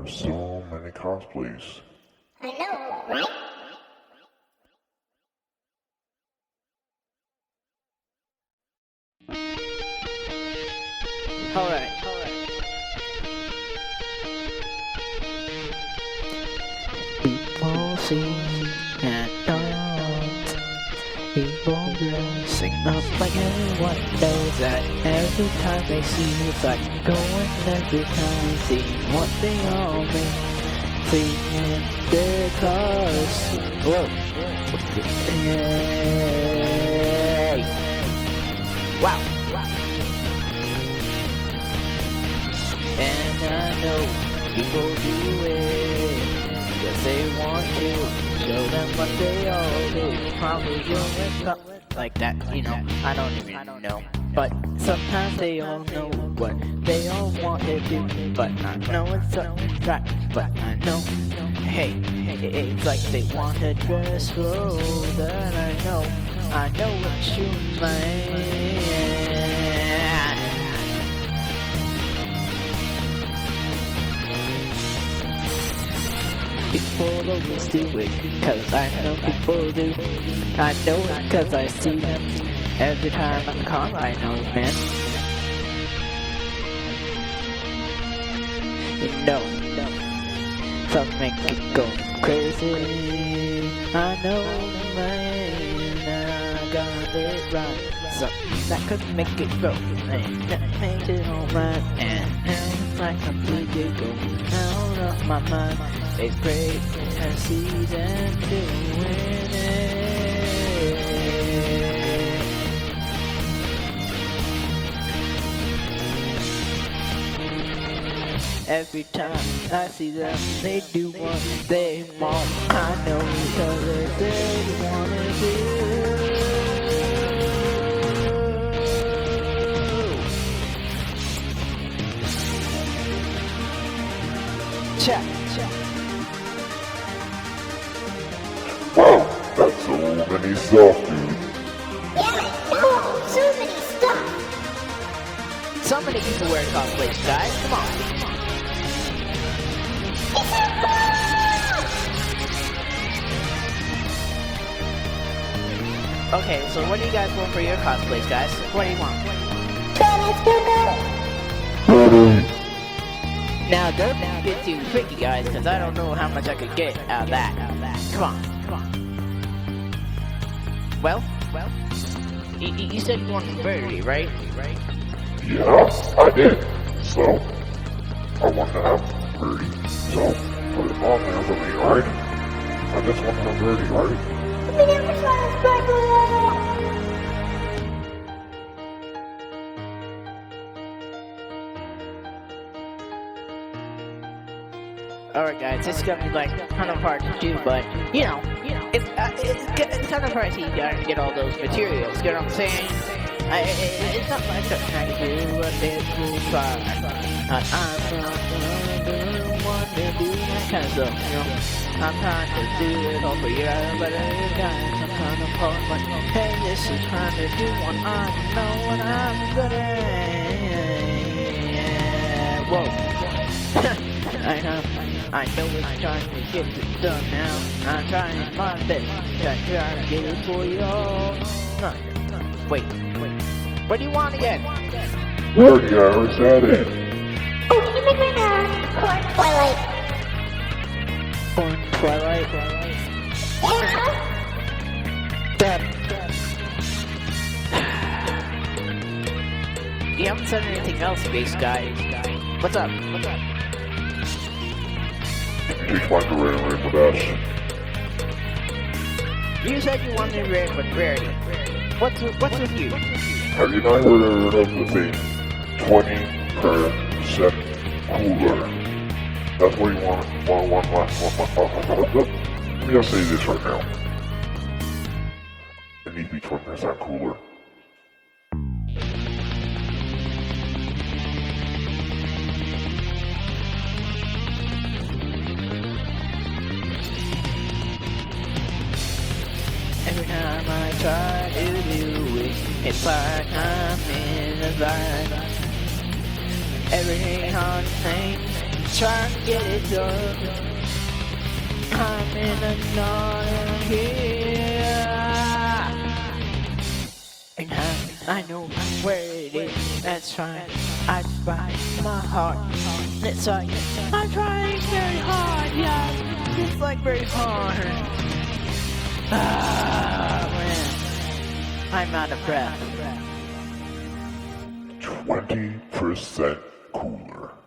are so many cosplays. I know, right? Alright. People sing and dance. People sing up like everyone knows that every time they see you, it's like going every time, seeing what they all make. Singing their cars. Whoa. Yay. Wow. And I know people do it because they want to show them what they all do. Probably doing it like that, you know, I don't even know. But sometimes they all know what they all want to do. But I know it's a trap, but I know, hey, it's like they want to dress so that I know what you mean. People always do it, cause I know people do. I know it cause I see them every time I'm caught. I know, man. You know, some make it go crazy. I know, man, I got it right. Something that could make it go, and that makes it alright. And now it's like I'm completely going out of my mind. It's great to see them doing it. Every time I see them, they do what they want. I know because they wanna do. Check. Wow, that's so many stuff, dude. Yeah, no, so many stuff. So many people wear cosplays, guys. Come on. Okay, so what do you guys want for your cosplays, guys? What do you want? Now, don't get too tricky, guys, because I don't know how much I could get out of that. Come on. Well, you said you wanted Birdie, right? Yeah, I did. So, I want to have Birdie. So, put it on there for me, right? I just want to have Birdie, right? Alright guys, it's gonna be like kind of hard to do, but you know, it's kind of hard to get all those materials, you know what I'm saying? It's not like I'm trying to do a little try. I'm not the one to do that kind of stuff, you know? I'm trying to do it all for you, but guys, I'm kind of hard, but hey, this is trying to do what I know what I'm good at. Whoa. I know it's trying to get it done now. I'm trying my best to try to get it for you all. No. Wait. What do you want again? Birdie, I already said it. Oh, can you make my corn Twilight? Corn Twilight? Yeah. You haven't said anything else, Space Guy. What's up? You just want to run with us. You said you wanted to raid with Rarity. What's with you? Have you not heard of the thing? 20% cooler. That's what you want. Let me just say this right now. It needs to be 20% cooler. Every time I try to do it, it's like I'm in a vibe. Everything hard thing trying to get it done. I'm in another here. And I know where it is, that's fine. I find my heart. It's like, I'm trying very hard, yeah. It's like very hard. Ah, man. I'm out of breath. 20% cooler.